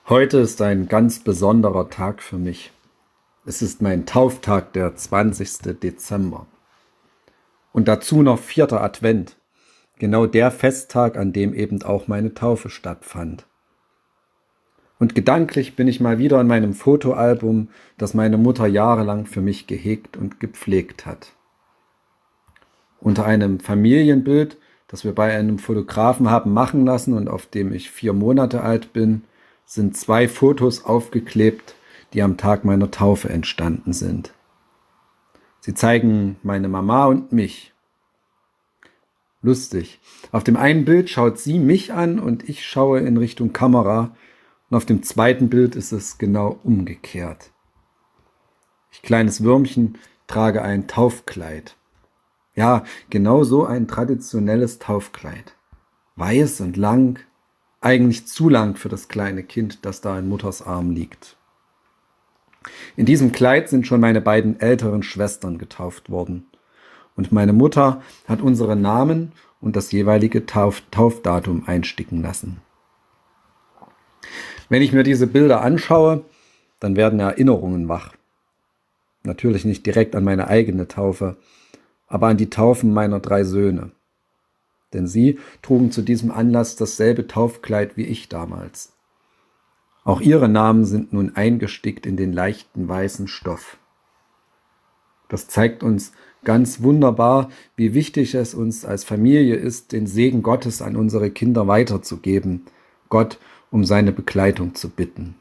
Heute ist ein ganz besonderer Tag für mich. Es ist mein Tauftag, der 20. Dezember. Und dazu noch 4. Advent. Genau der Festtag, an dem eben auch meine Taufe stattfand. Und gedanklich bin ich mal wieder in meinem Fotoalbum, das meine Mutter jahrelang für mich gehegt und gepflegt hat. Unter einem Familienbild, das wir bei einem Fotografen haben machen lassen und auf dem ich 4 Monate alt bin, sind 2 Fotos aufgeklebt, die am Tag meiner Taufe entstanden sind. Sie zeigen meine Mama und mich. Lustig. Auf dem einen Bild schaut sie mich an und ich schaue in Richtung Kamera. Und auf dem zweiten Bild ist es genau umgekehrt. Ich, kleines Würmchen, trage ein Taufkleid. Ja, genau so ein traditionelles Taufkleid. Weiß und lang, eigentlich zu lang für das kleine Kind, das da in Mutters Arm liegt. In diesem Kleid sind schon meine beiden älteren Schwestern getauft worden. Und meine Mutter hat unsere Namen und das jeweilige Taufdatum einsticken lassen. Wenn ich mir diese Bilder anschaue, dann werden Erinnerungen wach. Natürlich nicht direkt an meine eigene Taufe, aber an die Taufen meiner 3 Söhne. Denn sie trugen zu diesem Anlass dasselbe Taufkleid wie ich damals. Auch ihre Namen sind nun eingestickt in den leichten weißen Stoff. Das zeigt uns ganz wunderbar, wie wichtig es uns als Familie ist, den Segen Gottes an unsere Kinder weiterzugeben, Gott um seine Begleitung zu bitten.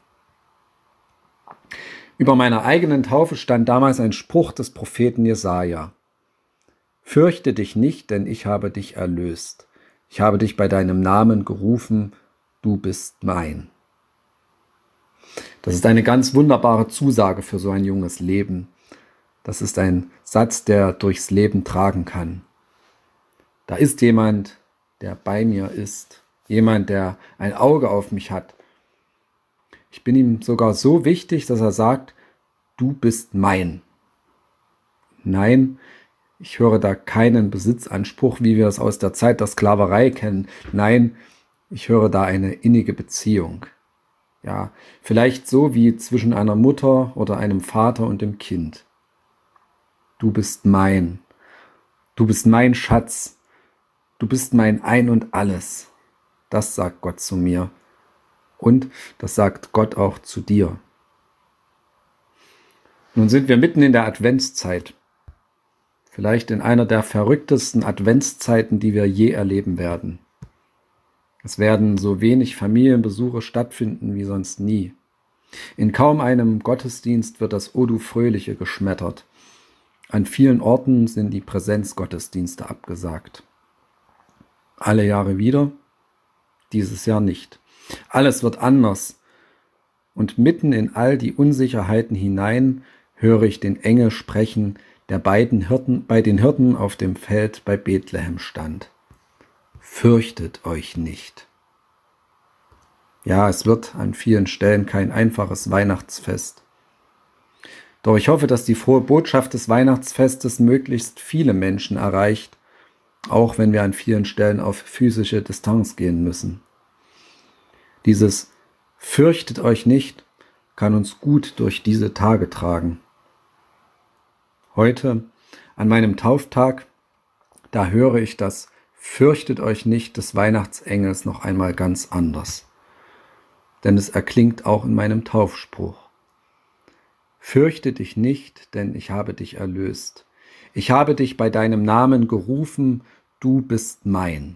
Über meiner eigenen Taufe stand damals ein Spruch des Propheten Jesaja. Fürchte dich nicht, denn ich habe dich erlöst. Ich habe dich bei deinem Namen gerufen, du bist mein. Das ist eine ganz wunderbare Zusage für so ein junges Leben. Das ist ein Satz, der durchs Leben tragen kann. Da ist jemand, der bei mir ist. Jemand, der ein Auge auf mich hat. Ich bin ihm sogar so wichtig, dass er sagt, du bist mein. Nein, ich höre da keinen Besitzanspruch, wie wir es aus der Zeit der Sklaverei kennen. Nein, ich höre da eine innige Beziehung. Ja, vielleicht so wie zwischen einer Mutter oder einem Vater und dem Kind. Du bist mein. Du bist mein Schatz. Du bist mein Ein und Alles. Das sagt Gott zu mir. Und das sagt Gott auch zu dir. Nun sind wir mitten in der Adventszeit. Vielleicht in einer der verrücktesten Adventszeiten, die wir je erleben werden. Es werden so wenig Familienbesuche stattfinden wie sonst nie. In kaum einem Gottesdienst wird das O du Fröhliche geschmettert. An vielen Orten sind die Präsenzgottesdienste abgesagt. Alle Jahre wieder, dieses Jahr nicht. Alles wird anders. Und mitten in all die Unsicherheiten hinein höre ich den Engel sprechen, der bei den Hirten auf dem Feld bei Bethlehem stand. Fürchtet euch nicht. Ja, es wird an vielen Stellen kein einfaches Weihnachtsfest. Doch ich hoffe, dass die frohe Botschaft des Weihnachtsfestes möglichst viele Menschen erreicht, auch wenn wir an vielen Stellen auf physische Distanz gehen müssen. Dieses Fürchtet euch nicht kann uns gut durch diese Tage tragen. Heute, an meinem Tauftag, da höre ich das Fürchtet euch nicht des Weihnachtsengels noch einmal ganz anders. Denn es erklingt auch in meinem Taufspruch. Fürchte dich nicht, denn ich habe dich erlöst. Ich habe dich bei deinem Namen gerufen, du bist mein.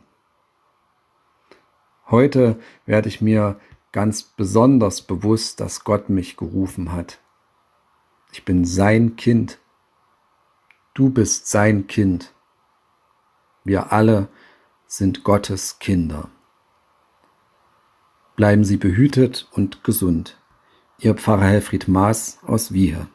Heute werde ich mir ganz besonders bewusst, dass Gott mich gerufen hat. Ich bin sein Kind. Du bist sein Kind. Wir alle sind Gottes Kinder. Bleiben Sie behütet und gesund. Ihr Pfarrer Helfried Maas aus Wiehe.